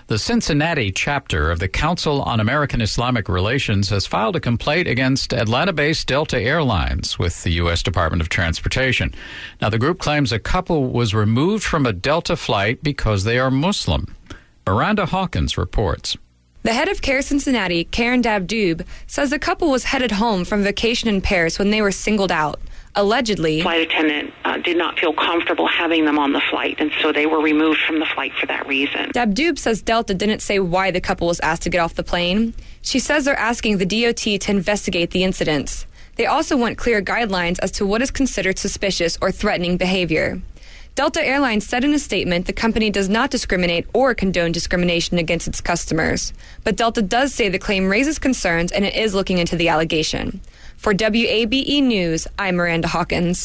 The Cincinnati chapter of the Council on American Islamic Relations has filed a complaint against Atlanta-based Delta Airlines with the U.S. Department of Transportation. Now, the group claims a couple was removed from a Delta flight because they are Muslim. Miranda Hawkins reports. The head of CARE Cincinnati, Karen Dabdoob, says the couple was headed home from vacation in Paris when they were singled out. Allegedly, flight attendant did not feel comfortable having them on the flight, and so they were removed from the flight for that reason. Dabdoob says Delta didn't say why the couple was asked to get off the plane. She says they're asking the DOT to investigate the incidents. They also want clear guidelines as to what is considered suspicious or threatening behavior. Delta Airlines said in a statement the company does not discriminate or condone discrimination against its customers. But Delta does say the claim raises concerns and it is looking into the allegation. For WABE News, I'm Miranda Hawkins.